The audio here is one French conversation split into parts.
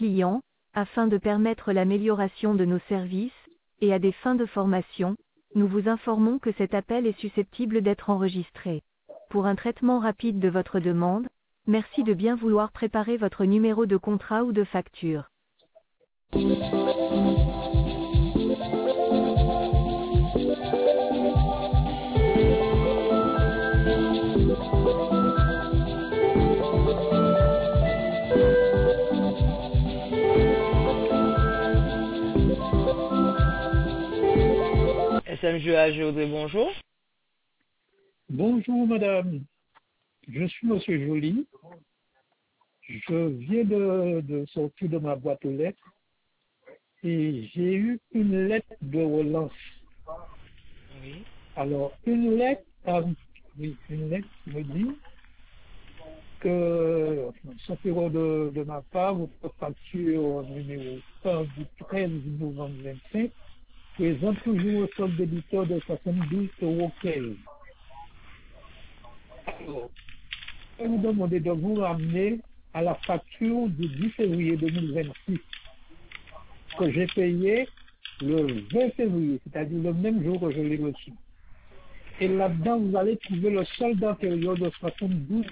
clients, afin de permettre l'amélioration de nos services, et à des fins de formation, nous vous informons que cet appel est susceptible d'être enregistré. Pour un traitement rapide de votre demande, merci de bien vouloir préparer votre numéro de contrat ou de facture. SMGAG Audrey, bonjour. Bonjour madame, je suis monsieur Joly. Je viens de sortir de ma boîte aux lettres et j'ai eu une lettre de relance. Oui. Alors, une lettre qui me dit que, sauf erreur de ma part, votre facture numéro 1 du 13 novembre 25 présente toujours un solde débiteur de 72,15 €. Alors, je vais vous demander de vous ramener à la facture du 10 février 2026 que j'ai payé le 20 février, c'est-à-dire le même jour que je l'ai reçu. Et là-dedans, vous allez trouver le solde antérieur de 72.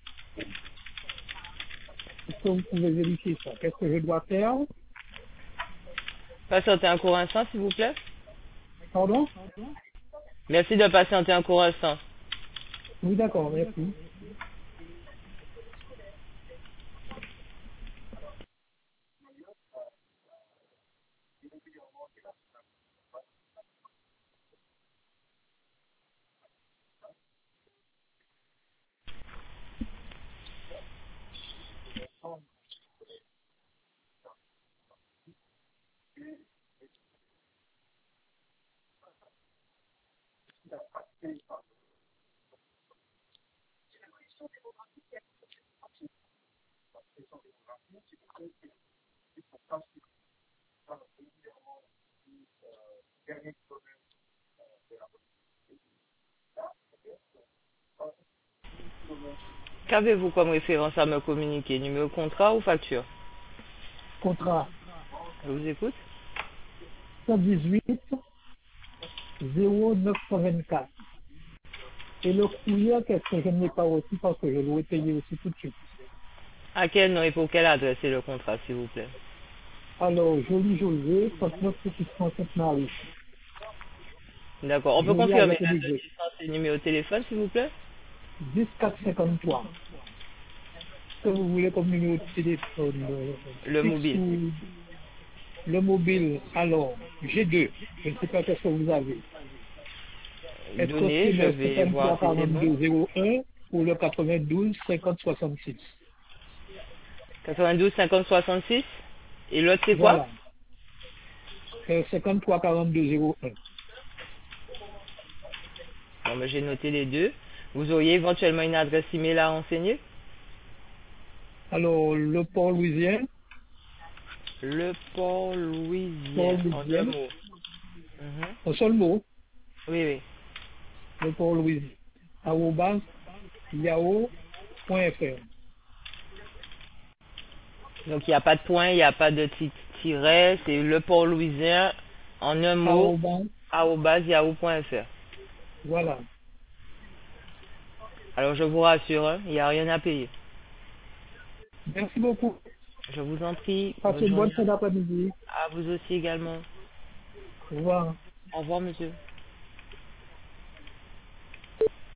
Est-ce que vous pouvez vérifier ça? Qu'est-ce que je dois faire? Patientez un court instant, s'il vous plaît. Pardon? Merci de patienter un court instant. Oui, d'accord, merci. Qu'avez-vous comme référence à me communiquer? Numéro de contrat ou facture? Contrat Je vous écoute. 118 0924. Et le courrier, qu'est-ce que je n'ai pas reçu parce que je l'aurais payé aussi tout de suite. À quel nom et pour quelle adresse est le contrat, s'il vous plaît? Alors, Joly José, 39 Petite Sainte-Marie. D'accord. On peut Joly confirmer avec la le date Y. de licence et le numéro de téléphone, s'il vous plaît? 10 453. Que vous voulez comme numéro de téléphone Le fixe mobile. ou le mobile? Alors, j'ai deux. Je ne sais pas qu'est-ce que vous avez. Est-ce que c'est Donnez, je le vais voir 53 si c'est bon. 42 01 ou le 92 50 66? 92 50 66. Et l'autre, c'est quoi? Voilà. 53 42 01. Bon, ben, j'ai noté les deux. Vous auriez éventuellement une adresse email à renseigner? Alors, le port louisien, Le port Louisien, en deux mots. Mhm. un seul mot, Oui, oui. le port louisien, arobase yahoo.fr. Donc, il n'y a pas de point, il n'y a pas de tiret. C'est le port Louisien, en un mot, Arobase, @yahoo.fr. voilà. Alors, je vous rassure, hein, il n'y a rien à payer. Merci beaucoup. Je vous en prie. Passez Bonne une bonne journée fin d'après-midi. à vous aussi également. Au revoir. Au revoir, monsieur.